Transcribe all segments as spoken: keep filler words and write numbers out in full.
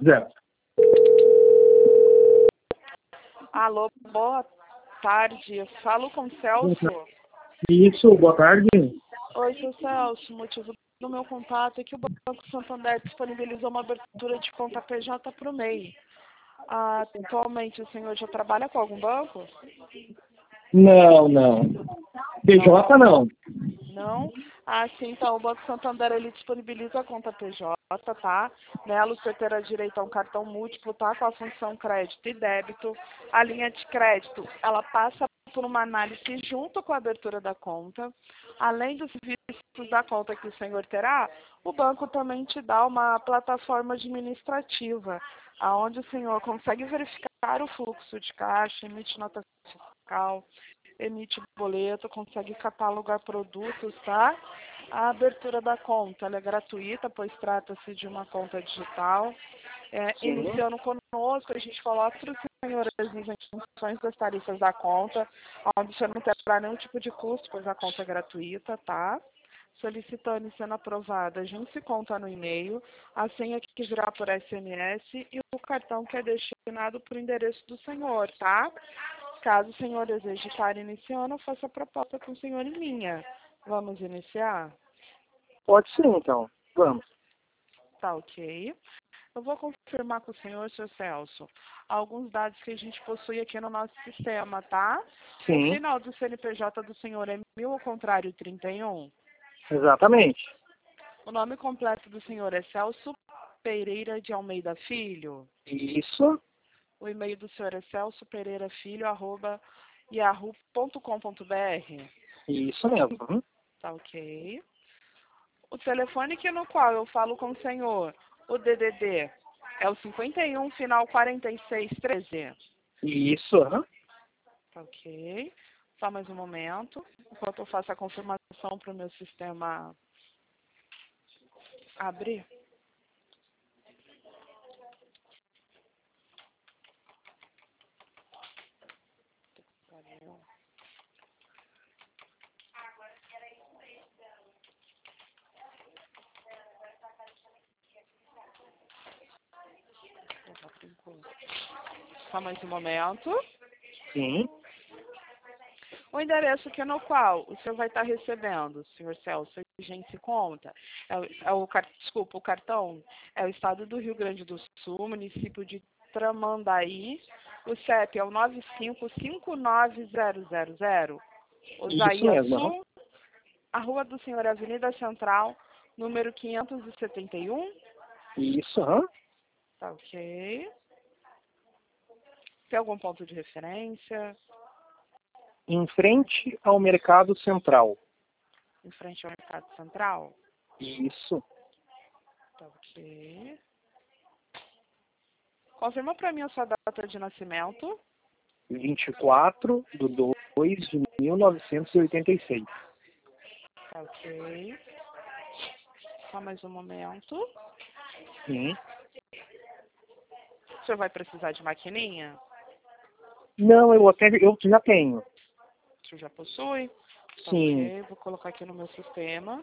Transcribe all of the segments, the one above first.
zero. Alô, boa tarde. Falo com o Celso. Isso, boa tarde. Oi, seu Celso. O motivo do meu contato é que o Banco Santander disponibilizou uma abertura de conta P J para o M E I. Ah, atualmente o senhor já trabalha com algum banco? Não, não. P J não. Não? Ah, sim, então o Banco Santander ele disponibiliza a conta P J, tá? Nela você terá direito a um cartão múltiplo, tá? Com a função crédito e débito. A linha de crédito, ela passa por uma análise junto com a abertura da conta. Além dos serviços da conta que o senhor terá, o banco também te dá uma plataforma administrativa, aonde o senhor consegue verificar o fluxo de caixa, emite nota fiscal, emite boleto, consegue catalogar produtos, tá? A abertura da conta ela é gratuita, pois trata-se de uma conta digital. É, iniciando conosco, a gente coloca para os senhores as isenções das tarifas da conta, onde você não terá nenhum tipo de custo, pois a conta é gratuita, tá? Solicitando e sendo aprovada, a gente se conta no e-mail, a senha que virá por S M S e o cartão que é destinado para o endereço do senhor, tá? Caso o senhor deseje estar iniciando, eu faço a proposta com o senhor em linha. Vamos iniciar? Pode ser, então. Vamos. Tá ok. Eu vou confirmar com o senhor, senhor Celso, alguns dados que a gente possui aqui no nosso sistema, tá? Sim. O final do C N P J do senhor é mil ao contrário trinta e um. Exatamente. O nome completo do senhor é Celso Pereira de Almeida Filho. Isso. O e-mail do senhor é celso pereira filho arroba yahoo ponto com ponto br. Isso mesmo. Tá ok. O telefone que no qual eu falo com o senhor, o D D D, é o cinquenta e um, final quarenta e seis treze. Isso. Uhum. Tá ok. Só mais um momento, enquanto eu faço a confirmação para o meu sistema abrir. Só mais um momento. Sim. O endereço que no qual o senhor vai estar recebendo, senhor Celso, a gente conta, é, o- é o, car- desculpa, o cartão é o estado do Rio Grande do Sul, município de Tramandaí, o C E P é o nove cinco cinco nove zero zero zero, Isso mesmo. Uhum. Osaiaçu, a rua do senhor é Avenida Central, número quinhentos e setenta e um, Isso. Uhum. tá ok. Tem algum ponto de referência? Em frente ao Mercado Central. Em frente ao Mercado Central? Isso. Tá ok. Confirma para mim a sua data de nascimento. vinte e quatro de dois de mil novecentos e oitenta e seis. Tá ok. Só mais um momento. Sim. O senhor vai precisar de maquininha? Não, eu até eu já tenho. O senhor já possui? Tá Sim. ok. Vou colocar aqui no meu sistema.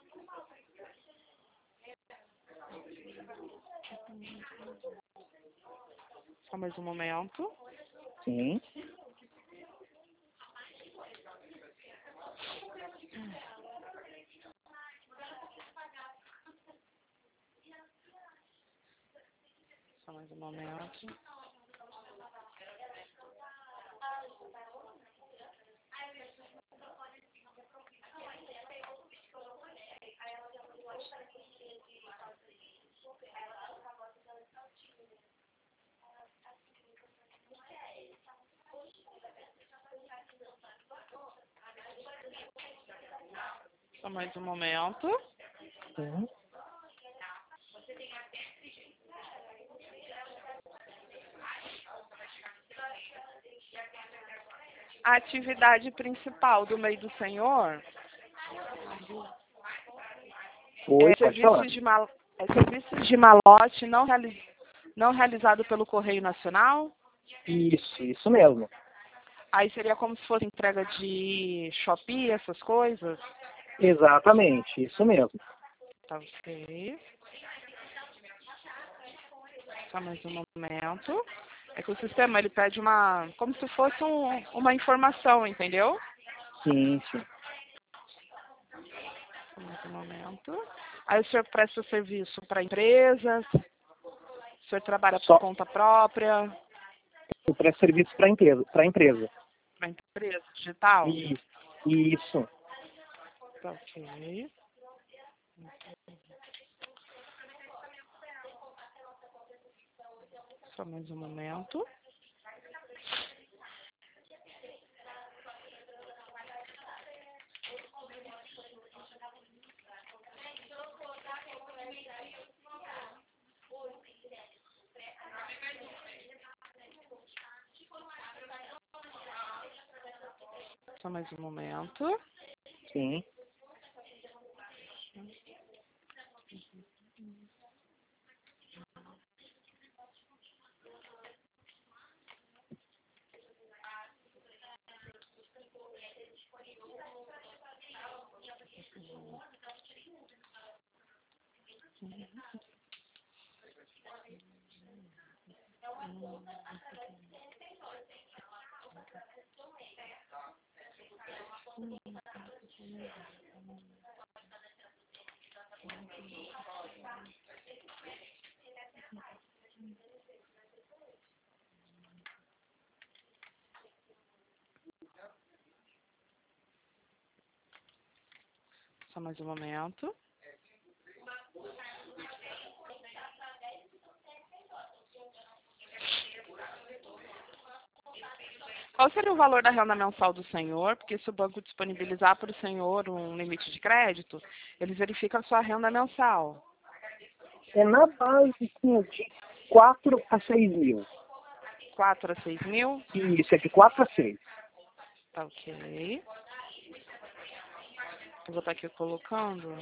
Só mais um momento. Sim. Só mais um momento. Só mais um momento. Sim. A atividade principal do meio do senhor Oi, é pode falar. serviços de, mal... é serviços de malote não, reali... não realizado pelo Correio Nacional. Isso, isso mesmo. Aí seria como se fosse entrega de Shopee, essas coisas. Exatamente, isso mesmo. Tá ok. Só mais um momento. É que o sistema, ele pede uma, como se fosse um, uma informação, entendeu? Sim, sim. Só mais um momento. Aí o senhor presta serviço para empresas, o senhor trabalha por Só conta própria, eu presto serviço para empresa, para empresa. para empresa digital? Isso. Isso. Tá, ok. Só mais um momento. Só mais um momento. Sim. Só mais um momento. Qual seria o valor da renda mensal do senhor? Porque se o banco disponibilizar para o senhor um limite de crédito, eles verificam a sua renda mensal. É na base sim, de quatro a seis mil. quatro a seis mil? Isso, é de quatro a seis. Tá, ok. Eu vou estar aqui colocando.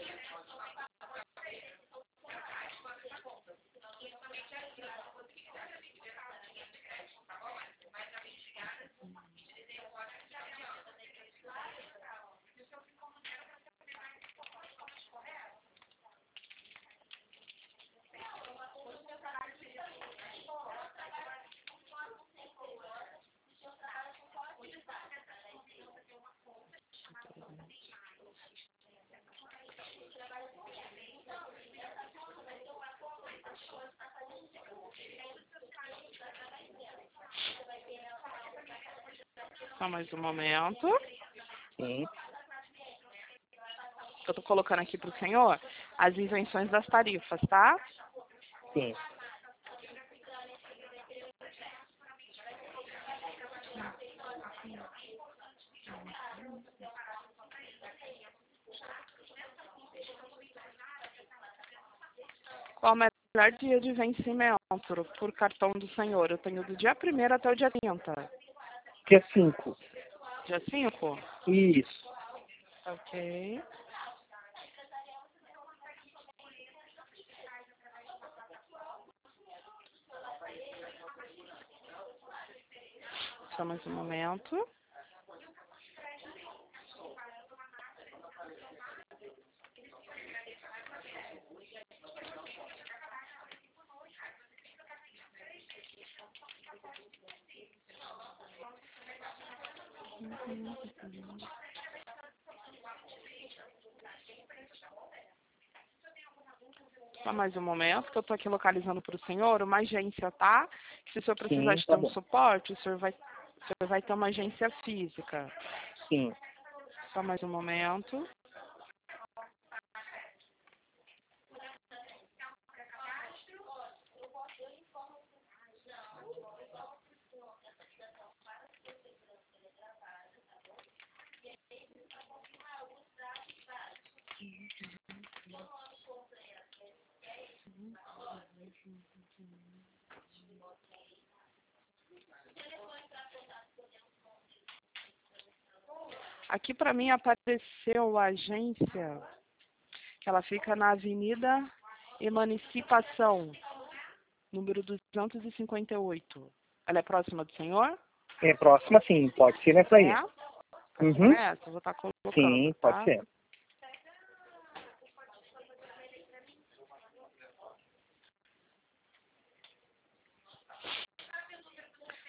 Só mais um momento. Sim. Eu tô colocando aqui para o senhor as isenções das tarifas, tá? Sim. Qual o melhor dia de vencimento por cartão do senhor? Eu tenho do dia primeiro até o dia trinta. Dia cinco. Dia cinco? Isso. Ok. Só mais um momento. Só mais um momento, que eu tô aqui localizando para o senhor uma agência, tá? Se o senhor precisar Sim, de ter tá um bom. suporte, o senhor vai, o senhor vai ter uma agência física. Sim. Só mais um momento. Aqui para mim apareceu a agência, que ela fica na Avenida Emancipação, número duzentos e cinquenta e oito. Ela é próxima do senhor? É próxima sim, pode ser nessa aí. É? Pode ser Uhum. essa? Eu vou estar colocando, Sim, pode tá? ser.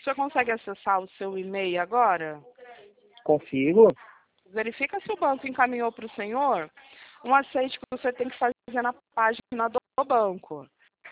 O senhor consegue acessar o seu e-mail agora? Consigo? Verifica se o banco encaminhou para o senhor um aceite que você tem que fazer na página do banco.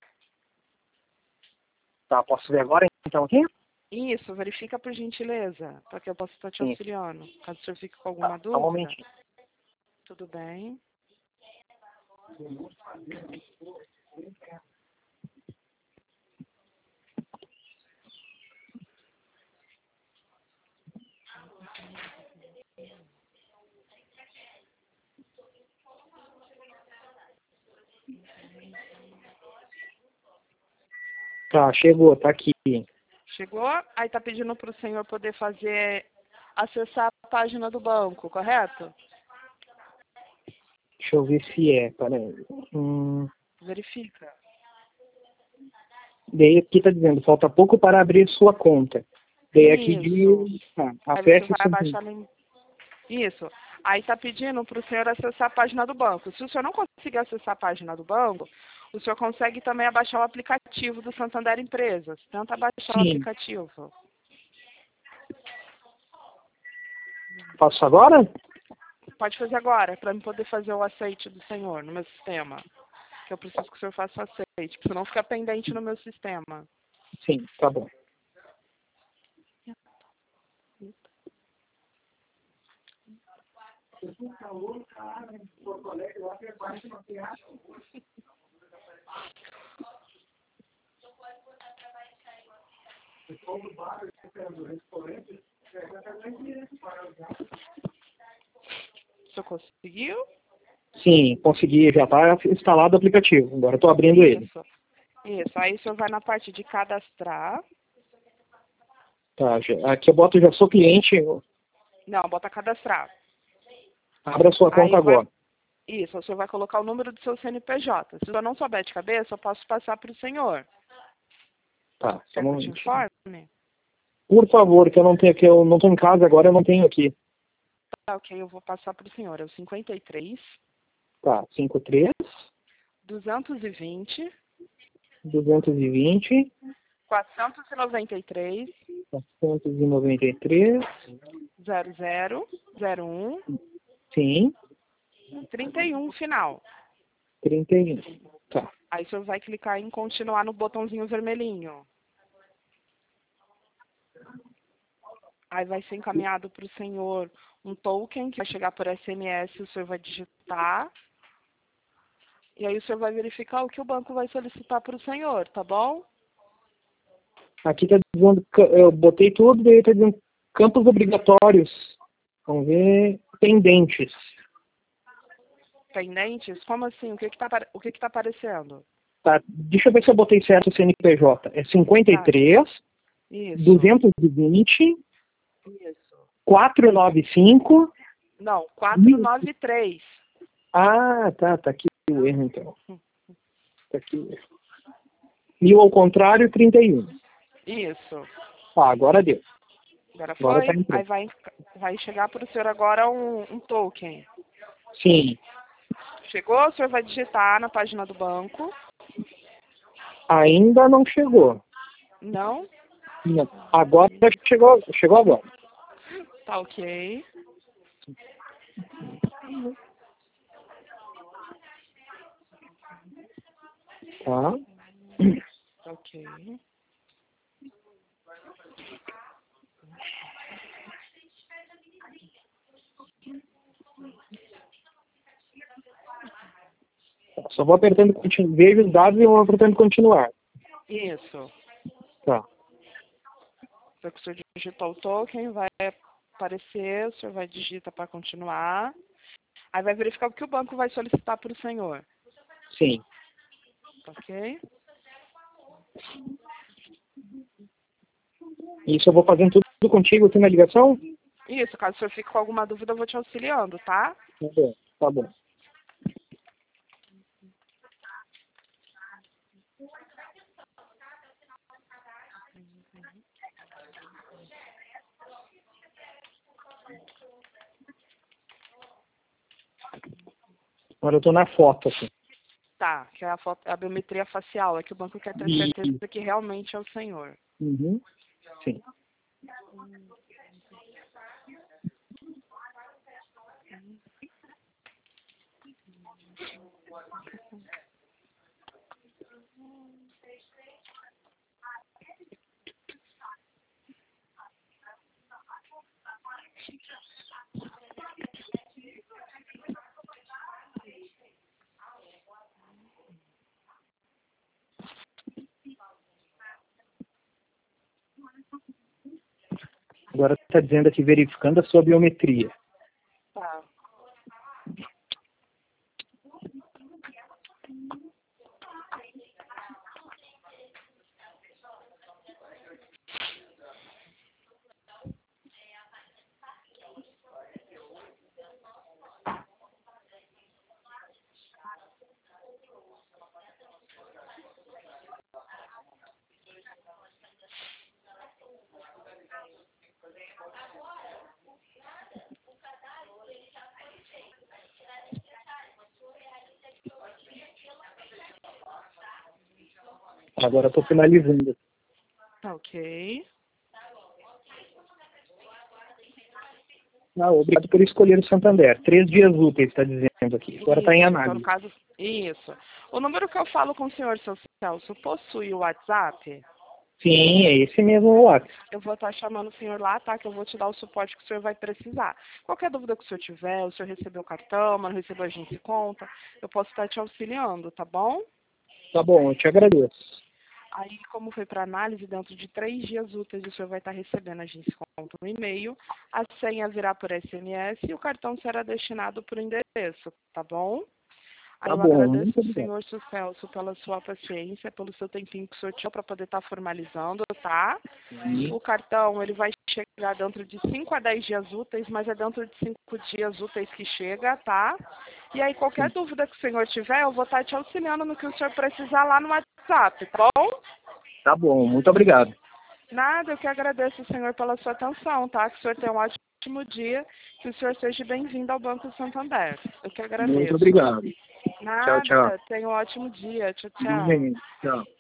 Tá, posso ver agora então aqui? Isso, verifica por gentileza, para que eu possa estar te Sim. auxiliando. Caso o senhor fique com alguma Tá, dúvida. um momentinho. Tudo bem. Tá, chegou, tá aqui. Chegou? Aí tá pedindo para o senhor poder fazer, acessar a página do banco, correto? Deixa eu ver se é, peraí. Hum, Verifica. daí aqui tá dizendo, falta pouco para abrir sua conta. Daí aqui Isso. de... Tá, Aí você acesse vai o seu... abaixar no... Isso. Aí tá pedindo para o senhor acessar a página do banco. Se o senhor não conseguir acessar a página do banco, o senhor consegue também abaixar o aplicativo do Santander Empresas. Tenta abaixar o Sim. aplicativo. Faço agora? Pode fazer agora, para eu poder fazer o aceite do senhor no meu sistema. Que eu preciso que o senhor faça o aceite, que senão fica pendente no meu sistema. Sim, tá bom. O senhor conseguiu? Sim, consegui, já tá instalado o aplicativo. Agora eu tô abrindo ele. Isso. Isso. Aí o senhor vai na parte de cadastrar. Tá, já- aqui eu boto já sou cliente, Não, bota cadastrar. abra sua Aí conta vai... agora. Isso, o senhor vai colocar o número do seu C N P J. Se eu não souber de cabeça, eu posso passar para o senhor. Tá, só Quer um que eu te momentinho. informe? Por favor, que eu não tenho aqui, eu não tô em casa agora, eu não tenho aqui. Tá, ok, eu vou passar para o senhor. É o cinquenta e três, Tá, cinquenta e três, duzentos e vinte, duzentos e vinte, quatrocentos e noventa e três, quatrocentos e noventa e três, zero zero zero um, sim, trinta e um final. trinta e um. Tá, Aí o senhor vai clicar em continuar no botãozinho vermelhinho. Aí vai ser encaminhado para o senhor um token que vai chegar por S M S, o senhor vai digitar. E aí o senhor vai verificar o que o banco vai solicitar para o senhor, tá bom? aqui tá dizendo, ca- eu botei tudo, daí tá dizendo campos obrigatórios. Vamos ver, pendentes. Pendentes? Como assim? O que que tá, apare- o que que tá aparecendo? Tá, deixa eu ver se eu botei certo o C N P J. É cinquenta e Tá. três, Isso. duzentos e vinte, Isso. quatrocentos e noventa e cinco. Não, quatrocentos e noventa e três. Ah, tá, tá aqui o erro então. Tá aqui o erro. Mil ao contrário, trinta e um. Isso. Ah, agora deu. Agora Agora foi? tá entrando. Aí vai, vai chegar para o senhor agora um, um token. Sim. Chegou? O senhor vai digitar na página do banco. Ainda não chegou. Não? Não. Agora chegou, chegou agora. Tá ok. Tá. Tá ok. Só vou apertando, continu- vejo os dados e vou apertando continuar. Isso. Tá. Só que o senhor digitou o token, vai aparecer, o senhor vai digitar para continuar. Aí vai verificar o que o banco vai solicitar para o senhor. Sim. Ok? Isso eu vou fazendo tudo, tudo contigo aqui na ligação? Isso, caso o senhor fique com alguma dúvida, eu vou te auxiliando, tá? Tá bom. Tá bom. Agora eu tô na foto aqui. Tá, que é a, foto, a biometria facial, é que o banco quer ter E... certeza que realmente é o senhor. Uhum. sim. Agora está dizendo aqui, verificando a sua biometria. Tá. Agora estou finalizando. Ok. Ah, obrigado por escolher o Santander. Três dias úteis, está dizendo aqui. Agora está em Isso, análise. então, no caso, isso. O número que eu falo com o senhor, seu Celso, possui o WhatsApp? Sim, é esse mesmo o WhatsApp. Eu vou estar chamando o senhor lá, tá? Que eu vou te dar o suporte que o senhor vai precisar. Qualquer dúvida que o senhor tiver, o senhor recebeu o cartão, mas não recebeu a agência de conta, eu posso estar te auxiliando, tá bom? Tá bom, eu te agradeço. Aí, como foi para análise, dentro de três dias úteis, o senhor vai estar recebendo a agência de conta no e-mail, a senha virá por S M S e o cartão será destinado por endereço, tá bom? Aí Tá eu bom, agradeço muito ao obrigado. senhor Sucelso pela sua paciência, pelo seu tempinho que o senhor tinha para poder estar formalizando, tá? Sim. O cartão, ele vai chegar dentro de cinco a dez dias úteis, mas é dentro de cinco dias úteis que chega, tá? E aí, qualquer Sim. dúvida que o senhor tiver, eu vou estar te auxiliando no que o senhor precisar lá no WhatsApp, tá bom? Tá bom, muito obrigado. Nada, eu que agradeço, senhor, pela sua atenção, tá? Que o senhor tenha um ótimo dia, que o senhor seja bem-vindo ao Banco Santander. Eu que agradeço. Muito obrigado. Tchau, tchau. Nada, tenha um ótimo dia. Tchau, tchau. Igualmente. Tchau.